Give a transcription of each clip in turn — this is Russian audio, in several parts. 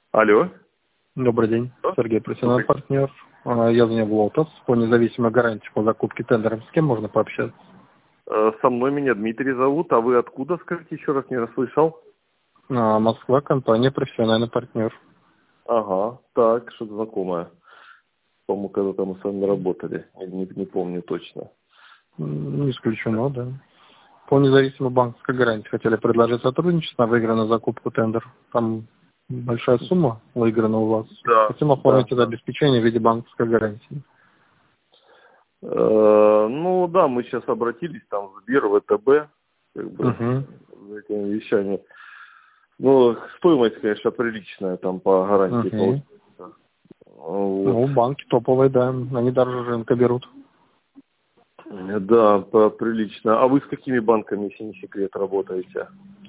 Алло. Добрый день, Что? Сергей, профессиональный партнер. Я звоню в Лотос по независимой гарантии по закупке тендером. С кем можно пообщаться? Со мной меня Дмитрий зовут, а вы откуда, скажите, еще раз не расслышал? Москва, компания профессиональный партнер. Ага, так, что-то знакомое. По-моему, когда-то мы с вами работали, не помню точно. Не исключено, да. По независимой банковской гарантии хотели предложить сотрудничество на выигранную закупку тендер. Там большая сумма выиграна у вас. Да. Хотим оформить это обеспечение в виде банковской гарантии. Ну да, мы сейчас обратились там в Сбер, ВТБ, как бы, за этими вещами. Ну, стоимость, конечно, приличная там по гарантии получается. Вот. Ну, банки топовые, да, они дороже рынка берут. Да, прилично. А вы с какими банками, если не секрет, работаете?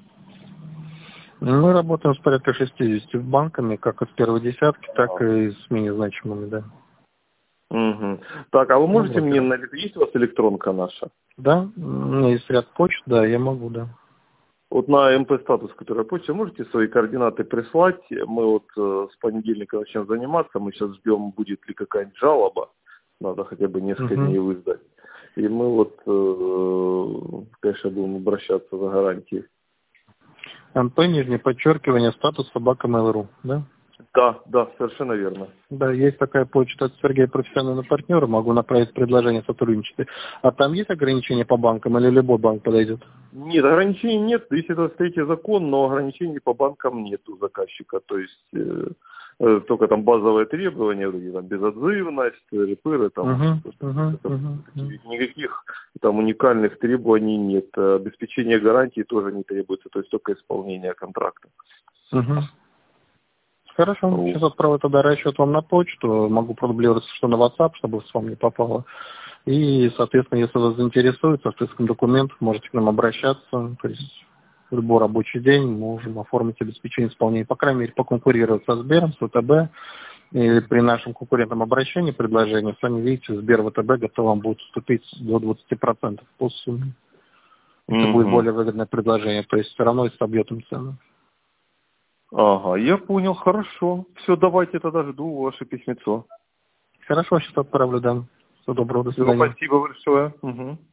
Мы работаем с порядка 60 банками, как из первой десятки, так и с менее значимыми, да. Угу. Так, а вы можете мне, есть у вас электронка наша? Да, у меня есть ряд почт, да, я могу, да. Вот на МП-статус, который почте, можете свои координаты прислать? Мы вот с понедельника начнем заниматься, мы сейчас ждем, будет ли какая-нибудь жалоба, надо хотя бы несколько дней выждать. И мы вот, конечно, будем обращаться за гарантией. МП, нижнее подчеркивание, статус собака Mail.ru, да? Да, совершенно верно. Да, есть такая почта от Сергея, профессионального партнера, могу направить предложение о сотрудничестве. А там есть ограничения по банкам или любой банк подойдет? Нет, ограничений нет, если это третий закон, но ограничений по банкам нет у заказчика. То есть только там базовые требования, там безотзывность, репыры, там никаких там уникальных требований нет. Обеспечение гарантии тоже не требуется, то есть только исполнение контракта. Хорошо, сейчас отправлю тогда расчет вам на почту, могу продублировать, что на WhatsApp, чтобы с вами не попало. И, соответственно, если вас заинтересует, в списком документов можете к нам обращаться, то есть в любой рабочий день можем оформить обеспечение исполнения, по крайней мере, поконкурировать со Сбером, с ВТБ. И при нашем конкурентном обращении, предложении, сами видите, Сбер, ВТБ готов вам будет уступить до 20% по сумме. Это будет более выгодное предложение, то есть все равно и собьет им цену. Ага, я понял, хорошо. Все, давайте тогда жду ваше письмецо. Хорошо, сейчас отправлю, да. Всего доброго, до свидания. Спасибо большое.